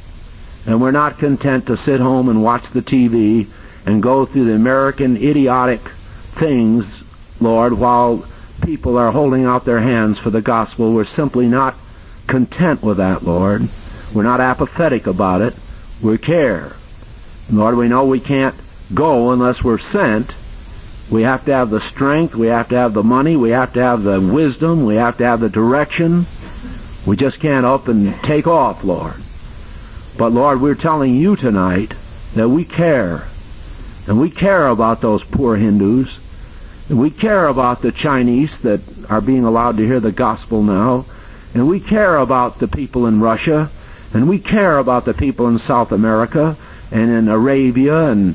and we're not content to sit home and watch the TV and go through the American idiotic things, Lord, while people are holding out their hands for the gospel. We're simply not content with that, Lord. We're not apathetic about it. We care. Lord, we know we can't go unless we're sent. We have to have the strength, we have to have the money, we have to have the wisdom, we have to have the direction. We just can't up and take off, Lord. But Lord, we're telling you tonight that we care. And we care about those poor Hindus. And we care about the Chinese that are being allowed to hear the gospel now. And we care about the people in Russia. And we care about the people in South America and in Arabia and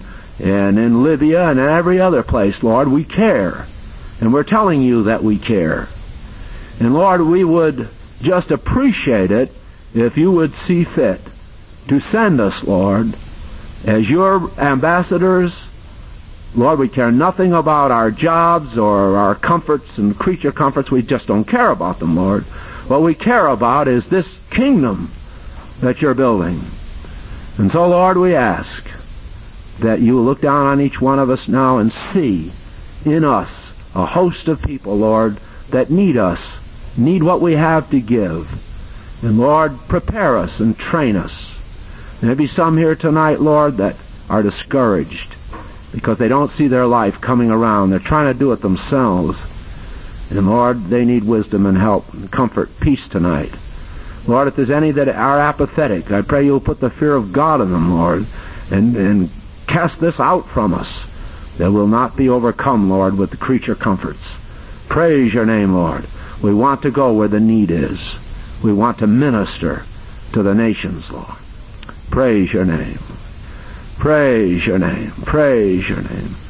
in Libya and in every other place, Lord. We care. And we're telling you that we care. And Lord, we would just appreciate it if you would see fit to send us, Lord, as your ambassadors. Lord, we care nothing about our jobs or our comforts and creature comforts. We just don't care about them, Lord. What we care about is this kingdom that you're building. And so, Lord, we ask that you will look down on each one of us now and see in us a host of people, Lord, that need us, need what we have to give. And Lord, prepare us and train us. There be some here tonight, Lord, that are discouraged because they don't see their life coming around. They're trying to do it themselves. And Lord, they need wisdom and help and comfort, peace tonight. Lord, if there's any that are apathetic, I pray you'll put the fear of God in them, Lord, and cast this out from us, that will not be overcome, Lord, with the creature comforts. Praise your name, Lord. We want to go where the need is. We want to minister to the nations, Lord. Praise your name. Praise your name. Praise your name.